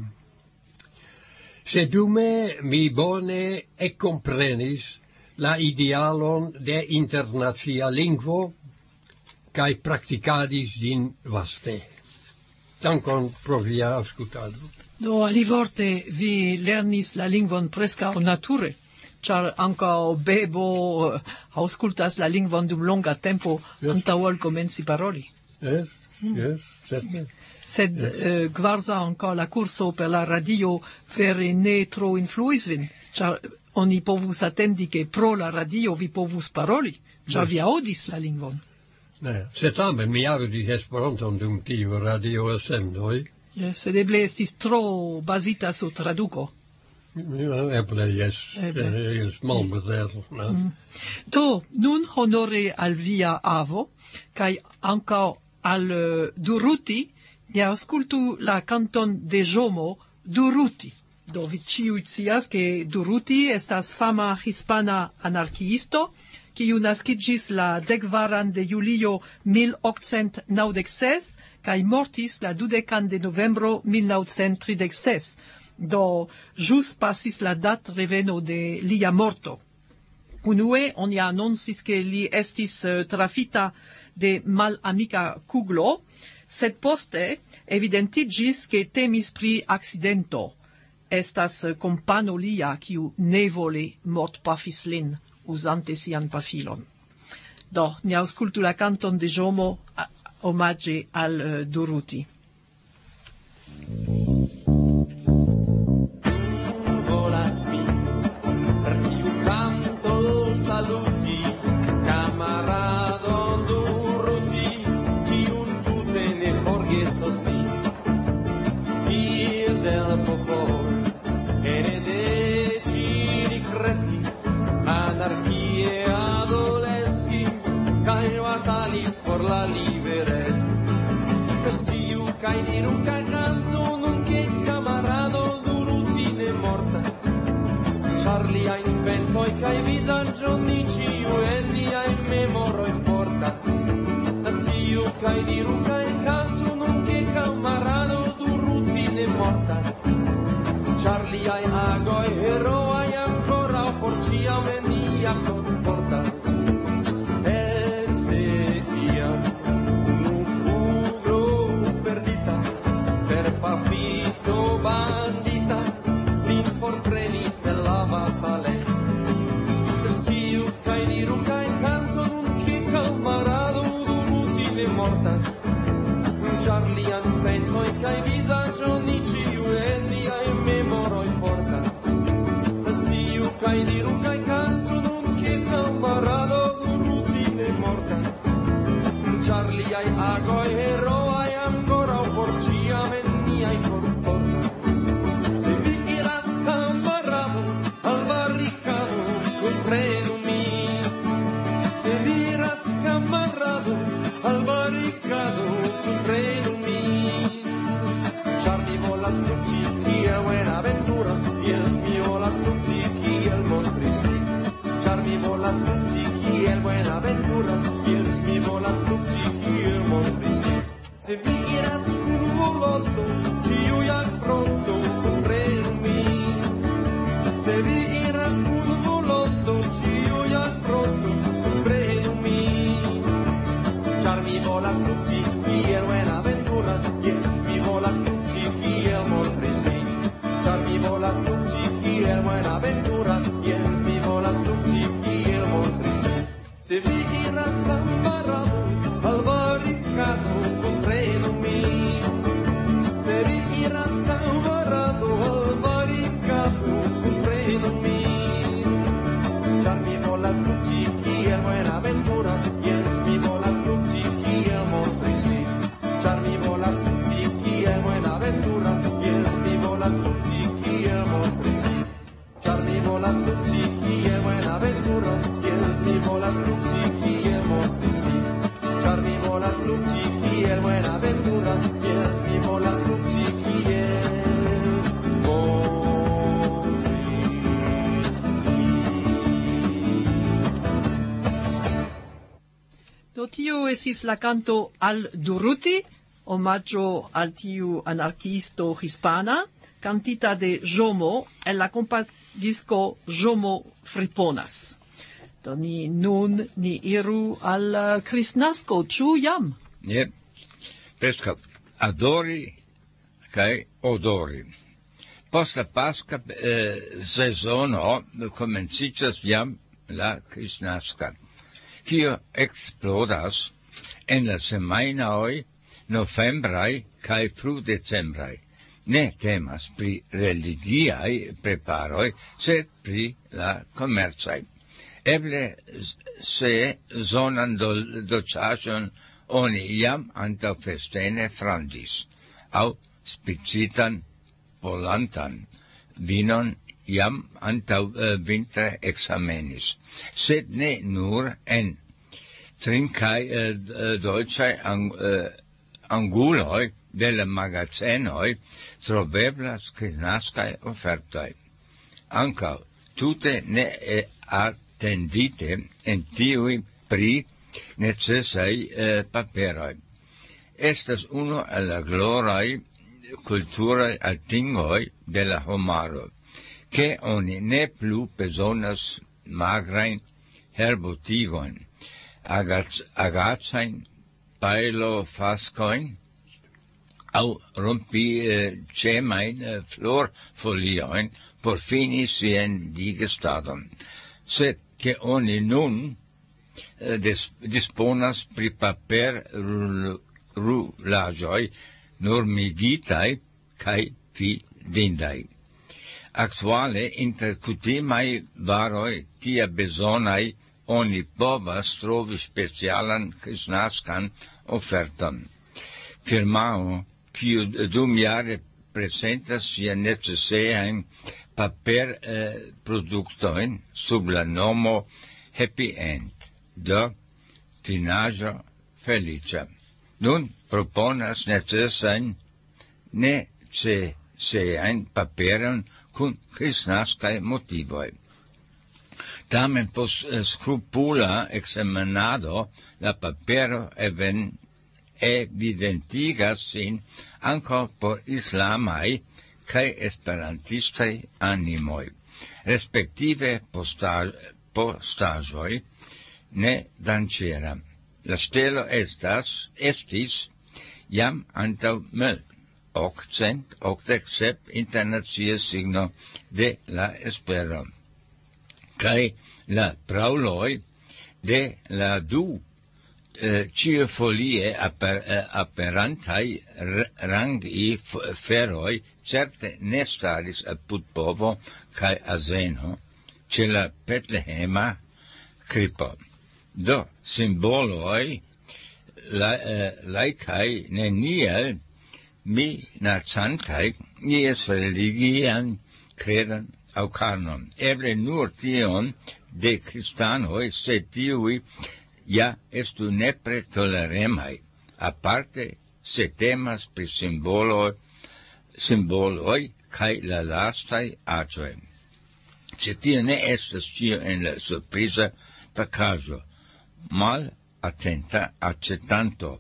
Sedume mi bone e comprenis la idealon de internacia lingvo, cae practicadis din vaste. Dankon pro via auscultado. Do alivorte vi lernis la lingvon prescau nature, char anca bebo uh, auscultas la lingvon dum longa tempo yes. Antaŭ comenci paroli. Yes, yes, certe. Sed yes. uh, kvarza anca la curso per la radio vere ne tro influis vin, char oni povus attendi che pro la radio vi povus paroli, char yes. Vi audis la lingvon. Ne, sed tamen mi audis Esperanton dum tiu radio elsendoj. Yes, sed eble estis tro basita su traduco. Eble, yes, yes, malmodern. No? Mm. Do, nun honore al via avo, cae anca al uh, Duruti, ne auscultu la canton de Jomo Duruti. Do, vi ciui scias che Duruti estas fama hispana anarchiisto, quiu nascigis la decvaran de julio mil octcent naŭdek ses, cae mortis la dudecan de novembro mil naŭcent tridek ses. Do, jus passis la dat reveno de lia morto. Unue, oni annoncis che li estis uh, trafita de malamica kuglo, sed poste evidentigis che temis pri accidento. Estas uh, compano lia, quiu nevole mort pafis lin, usante sian pafilon. Do, ni auscultu la canton de Jomo omage al uh, Duruti. Volas mi, per tiu canto saluti, camarado Duruti, quiun tute ne forgesos mi. Fil del popol, erede ci crescis, anarchie adolescis, cae batalis por la liberez. Estiu cae diru cae canto, non che camarado Duruti ne mortas. Charlie ha in pensoi cae visaggio ni ciu e nia in memoro importas. Estiu cae diru cae canto, non che camarado Duruti ne mortas. Charlie hai ago e hero hai ancora o porcia venia comportas. E se ia un cubro perdita per papisto bandita min forprenis en la batale. Estiu cae diru cae canto nun che camarado Duruti ne mortas. Charlie an penso e cae visaggio ni ciu e nia in memoro importas. Estiu cae diru cae canto nun che camarado Duruti ne mortas. Charlie ai ago e hero ai ancora o porcia venia in comportas. Se vi iras camarado al barricado comprenumi. Se vi iras camarado al barricado comprenumi. Charlie volas tutti kiel Buenaventura, y el mio volas tutti kiel Montristi. Charlie volas tutti kiel Buenaventura, y el mio volas tutti kiel Montristi. Se vi iras kun volonto, ciui al fronto comprenumi. Se vi iras kun volonto, ciui al fronto comprenumi. Charlie volas tutti kiel Buenaventura, y el mio volas tutti kiel Montristi. Charlie volas tutti kiel Buenaventura, y el mio volas tutti kiel Montristi. Se vi iras camarado al barricado comprenumi. volas lupti kiel Buenaventura, yes, mi volas lupti kiel Do tio esis la canto Al Durruti, omaggio al tiu anarchisto hispana, cantita de Jomo, el la compadisco Jomo Friponas. Do ni nun ni iru al uh, Kristnasko, ĉu jam? Je, preskaŭ adori kaj odori. Post la paska eh, sezono komenciĝas jam la Kristnaska, kio eksplodas en la semajnoj novembraj kaj frudecembraj. Ne temas pri religiaj preparoj, sed pri la komercaj. Eble se zonan dolĉaĵon oni jam antaŭfestene franĝis, aŭ spicitan volantan vinon jam antaŭ uh, vintre ekzamenis, sed ne nur en trinkaj uh, dolĉaj ang, uh, anguloj de la magazenoj troveblas kristnaskaj ofertoj. Ankaŭ tute ne atendite en tiuj pri necesaj eh, paperoj. Estas unu el la gloraj kulturaj atingoj de la homaro, ke oni ne plu bezonas magrajn herbotigojn, agac, agacajn pajlofaskojn aŭ rompi eh, ĉemajn eh, florfoliojn por fini sian digestadon, sed ke oni nun eh, dis, disponas pri paper rulaĵoj normigitaj kaj fidindaj. Aktuale inter kutimaj varoj tia bezonaj oni povas trovi specialan kristnaskan oferton. Firmao kiu dumjare prezentas sian necesajn paper eh, produktojn sub la nomo Happy End, do finaĵo feliĉa. Nun proponas necesajn necesajn paperon kun kristnaskaj motivoj. Tamen post skrupula ekzamenado la papero even evidentigas sin ankaŭ por islamaj kaj esperantistaj animoj, respektive postaĵoj ne danĝera. La stelo estas, estis jam antaŭ mil okcent okdek sep internacia signo de la espero, kaj la praŭloj de la du ĉiofolie uh, aper, uh, aperantaj rangi feroj certe ne staris apud bovo kaj azeno ĉe la betlehema kripo. Do simboloj la, uh, laikaj neniel minacantaj ies religian kredon aŭ karnon. Eble nur tion de kristanoj, sed tiuj ja estu nepre toleremaj, aparte se temas pri simboloj, simboloj kaj la lastaj aĝoj. Se tio ne estas ĉio en la surpriza pakaĵo, mal atenta aĉetanto,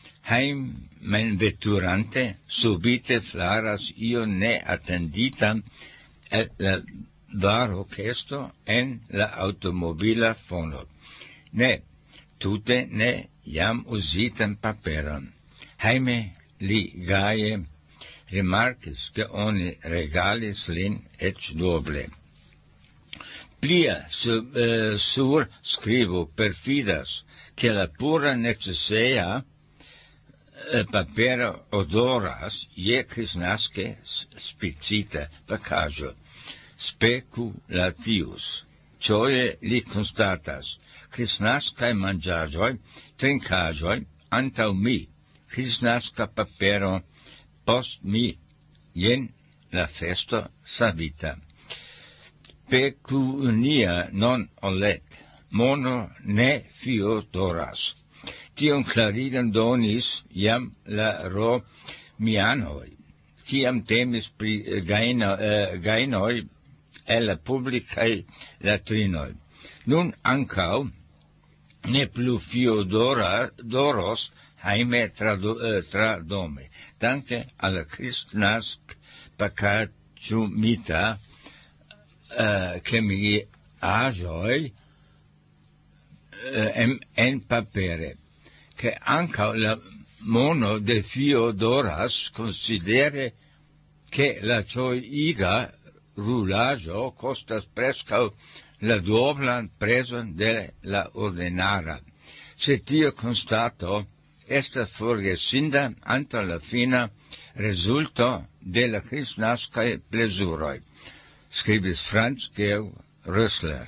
hejmenveturante subite flaras ion neatenditan el la varorkestro en la aŭtomobila fono. Ne, tute ne jam uzitan paperon. Hejme li gaje rimarkis, ke oni regalis lin eĉ doble. Plia sub, uh, sur skribo perfidas, ke la pura neceseja uh, papero odoras je kristnaske spicita pakaĵo. Spekulatius. Ĝoje li konstatas, kristnaskaj manĝaĵoj, trinkaĵoj antaŭ mi, kristnaska papero post mi, jen la festo savita. Pecunia non olet, mono ne fiodoras. Tion clarigan donis jam la romianoj, kiam temis pri gaino, eh, gainoj el la publicaj latrinoj. Nun ankaŭ ne plu Fiodora Doros haime tradu, eh, tradome, danke al Kristnask pacciumita uh, chemi agioi uh, en, en papere, che anche la mono de Fiodoras considere che la gioiga rulaggio costas prescau la duoblan preson de la ordinara. Se tio constato estas forgesinda anta la fina resulto de la Kristnaskaj plezuroj, skribis Franz Georg Rössler.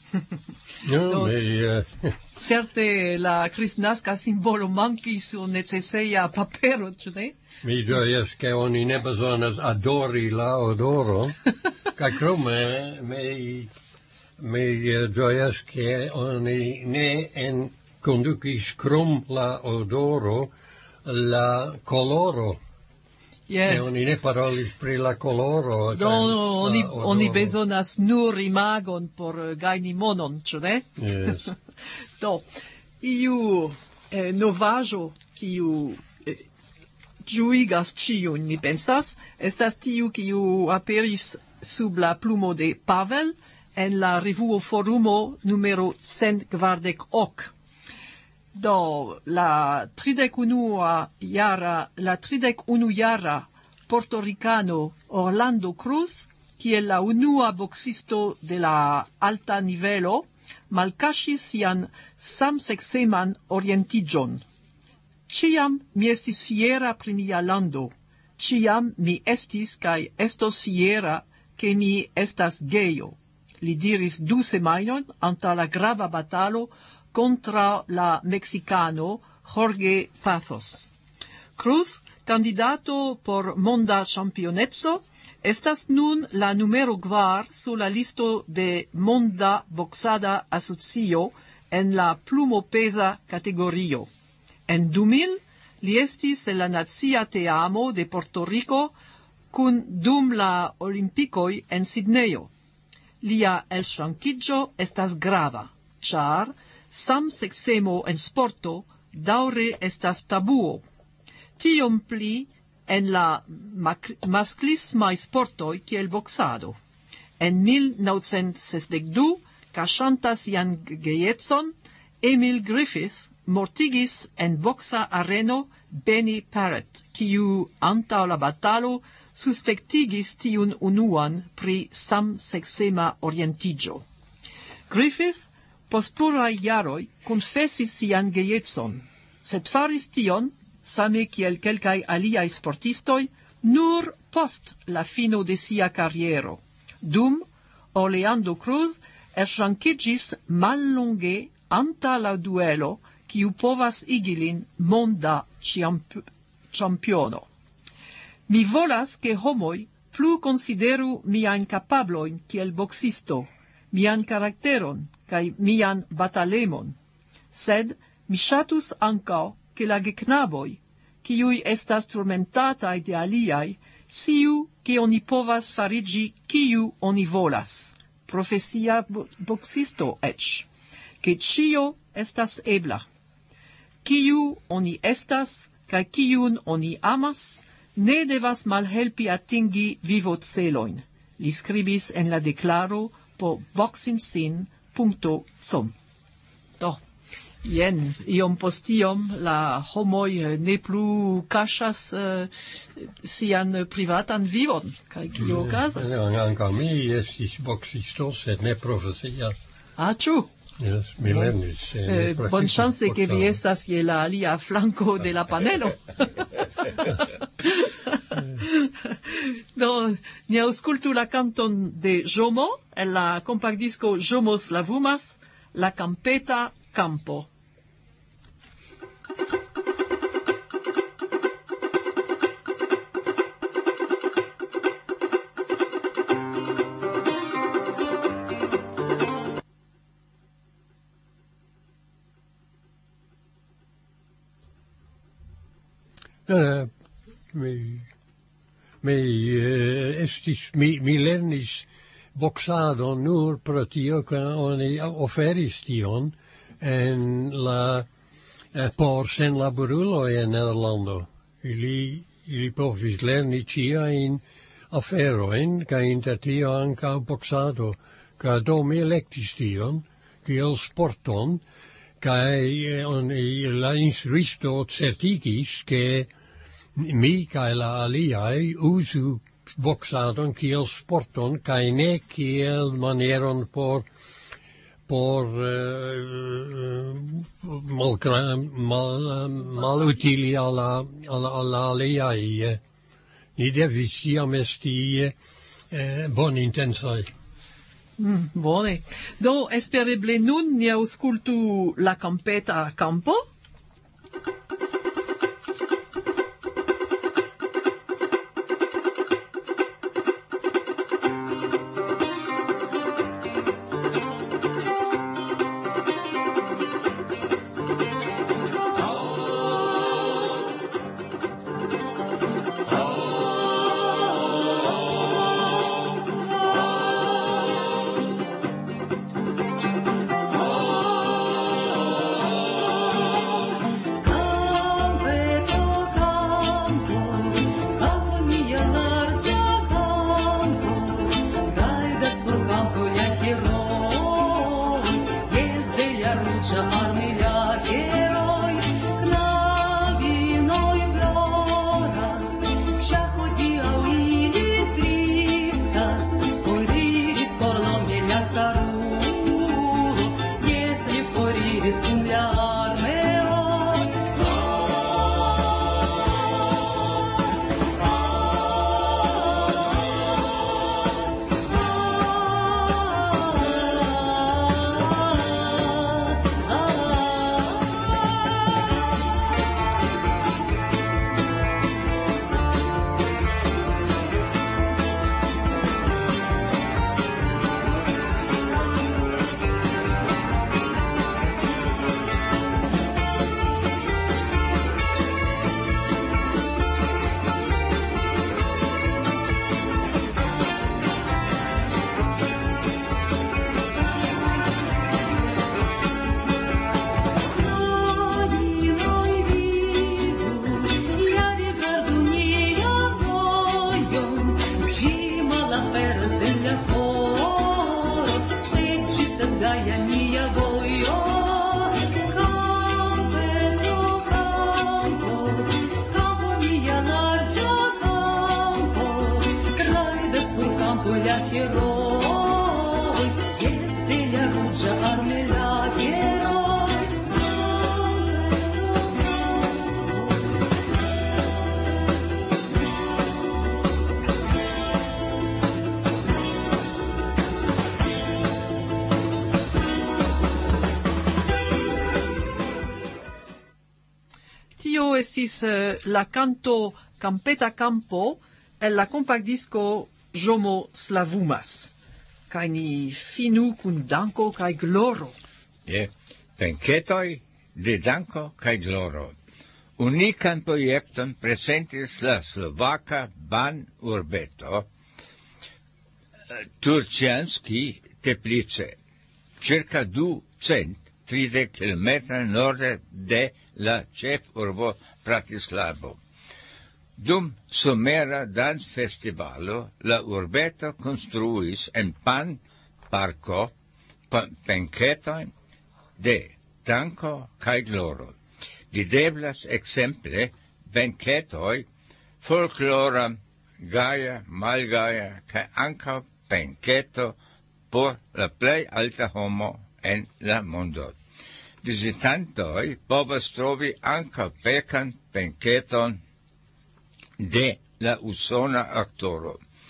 No, mi, uh, Certe la Kristnaska simbolo mankis sur neceseja papero, ĉu ne? mi gioias che oni ne besonas adori la odoro, ca crome mi, mi uh, gioias che oni ne en conducis crum la odoro la coloro. Yes. E oni ne parolis pri la coloro. Do, oni, oni bezonas nur imagon por uh, gajni monon, ĉu ne? Yes. Do, iu eh, novaĵo, kiu eh, ĝuigas ĉiujn, mi pensas, estas tiu, kiu aperis sub la plumo de Pavel en la revuo Forumo numero cent kvardek ok. Do, la tridek unua jara, la tridek unu jara portoricano Orlando Cruz, kiel la unua boxisto de la alta nivelo, malkaŝis sian samsekseman orientiĝon. Ĉiam mi estis fiera pri mia lando. Ĉiam mi estis kaj estos fiera, ke mi estas gejo. Li diris du semajnojn antaŭ la grava batalo contra la mexicano Jorge Pazos. Cruz, candidato por monda championezzo, estas nun la numero kvar sur la listo de Monda Boxada Asocio en la plumopesa categorio. En du mil li estis en la nacia teamo de Porto Rico kun dum la Olimpikoj en Sidnejo. Lia elŝrankiĝo estas grava, ĉar samseksemo en sporto daŭre estas tabuo. Tiom pli en la masklismaj sportoj kiel boksado. En mil novcent sesdek du, kaŝanta sian gejecon, Emil Griffith mortigis en boksa areno Benny Parrott, kiu antaŭ la batalo suspektigis tiun unuan pri samseksema orientiĝo. Griffith post pluraj jaroj konfesis sian gejecon, sed faris tion, same kiel kelkaj aliaj sportistoj, nur post la fino de sia kariero. Dum Orlando Cruz elŝrankiĝis mallonge antaŭ la duelo, kiu povas igi lin monda ĉampiono. Mi volas ke homoj plu konsideru miajn kapablojn kiel boksisto, mian karakteron kaj mian batalemon, sed mi ŝatus ankaŭ ke la geknaboj, kiuj estas turmentataj de aliaj, sciu ke oni povas fariĝi kiu oni volas, profesia boksisto eĉ, ke ĉio estas ebla. Kiu oni estas kaj kiun oni amas, ne devas malhelpi atingi vivocelojn, li skribis en la deklaro po boxingsin punto com. Do, jen, iom post iom la homoj ne plu kaŝas uh, sian privatan vivon, kaj kio okazas. Ankaŭ mi estis boksisto, sed ne profesia. Ah, ĉu? Yes, mi lernis. Eh, bon chance ke vi estas je la alia flanko de la panelo. Do, ni aŭskultu la kanton de Jomo en la kompaktdisko Jomos Lavumas, La Campeta Campo. Uh, mi, mi, uh, estis, mi, mi lernis boxado nur pro tio che oni oferis tion en la uh, por sen laborulo en Nederlando. Ili, ili povis lerni cia in aferoin, ca inter tio anca boxado, ca do mi electis tion, kiel sporton, kai on la instruisto certigis che mi kai la aliai usu boxadon kiel sporton kai ne kiel manieron por por uh, mal, mal, mal utili alla alla alla aliai. Ni devis siam esti uh, bon intensai. Mm, bone. Do, espereble nun ni aŭskultu la Campeta Campo. Estis uh, la canto Campeta Campo el la compact disco Jomo Slavumas. Kai ni finu kun danko kai gloro. Je, penketoj de danko kai gloro. Unikan projekton presentis la slovaka ban urbeto Turcianski Teplice, circa ducent tridek kilometroj norde de la ĉefurbo Bratislavo. Dum somera dancfestivalo la urbeto konstruis en Pan Parko penketojn de danko kaj gloro. Videblas ekzemple benketoj folklora, gaja, malgaja kaj ankaŭ penketo por la plej alta homo en la mondo. Visitantoj povas trovi ankaŭ pekan penketon de la usona aktoro,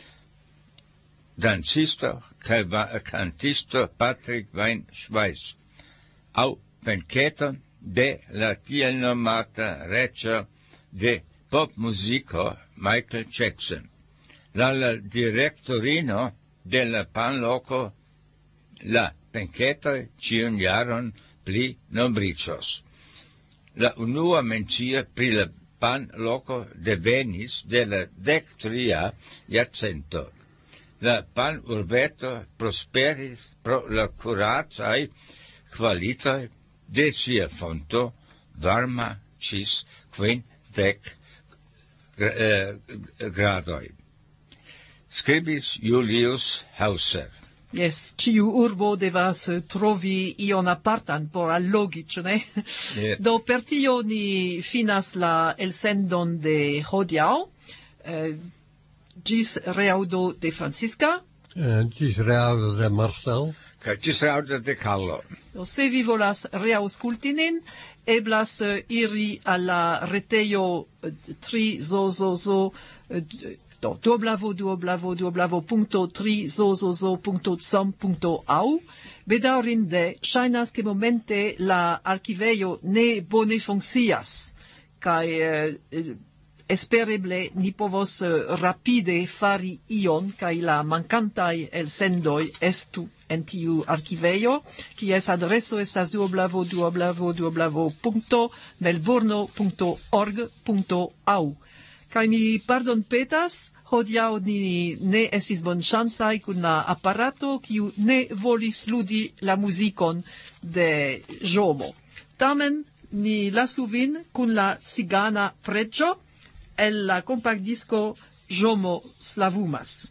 dancisto kaj kantisto Patrick Weinschweiz, aŭ penketon de la tiel nomata reĝo de popmuziko Michael Jackson. La, la direktorino de la panloko, la penketoj ĉiun jaron pli nombricos. La unua mencio pri la pan loco devenis de la dectria iacento. La pan urbeto prosperis pro la curatai qualitoi de sia fonto varma cis quindec eh, gradoi. Scribis Julius Hauser. Yes, ciu urbo devas uh, trovi ion apartan por allogi, ĉu ne? Yep. Do per tio ni finas la elsendon de hodiaŭ. Uh, Gis reaudo de Francisca. Uh, gis reaudo de Marcel. Ca cis rauda de Carlo. Do, se vi volas reaŭskultinin, eblas uh, iri alla retejo uh, tri zozozo uh, do duoblavo duoblavo duoblavo punto tri zozozo punto com punto au. Bedaŭrinde ŝajnas ke momente la arkivejo ne bone funkcias kaj uh, espereble ni povos uh, rapide fari ion kaj la mankantaj elsendoj estu en tiu arkivejo, kies adreso estas duoblavo duoblavo duoblavo punto melbourno punto org punto au. Kaj mi pardonpetas, hodiaŭ ni ne estis bonŝancaj kun la aparato, kiu ne volis ludi la muzikon de Jomo. Tamen ni lasu vin kun la cigana preĝo el la compactdisco Jomo slavumas.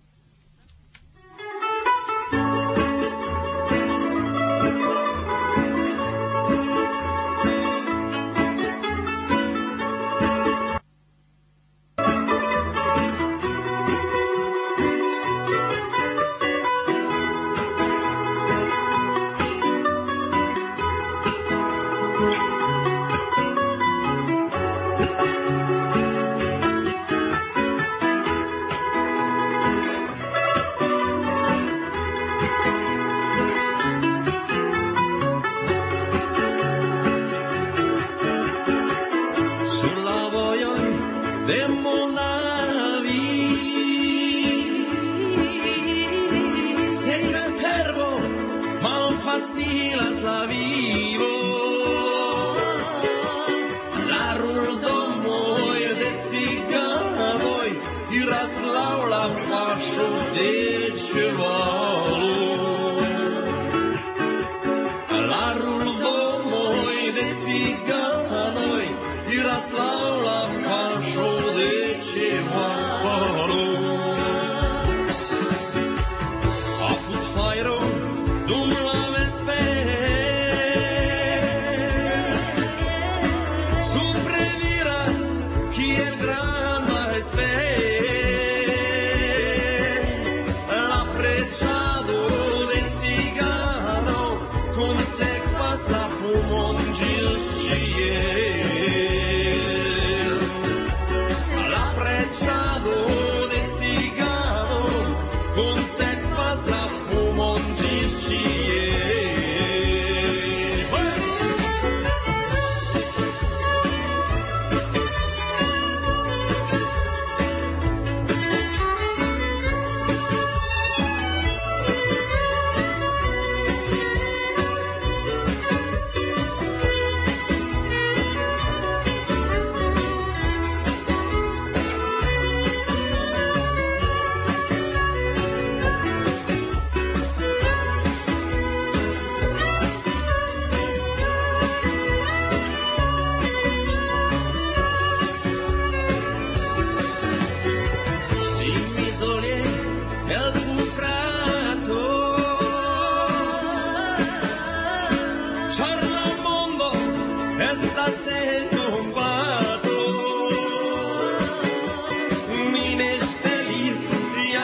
facilas la vivo. La ruldomoj de ciganoj iras laŭ la paŝo de ĉevalo. La ruldomoj de ciganoj iras laŭ la paŝo de ĉevalo. Apud fajro dum la vesper supreniras kiel granda esper la preĝado de cigano konsekvas la fumon ĝis ĉiel. La preĝado de cigano konsekvas la fumon ĝis ĉiel.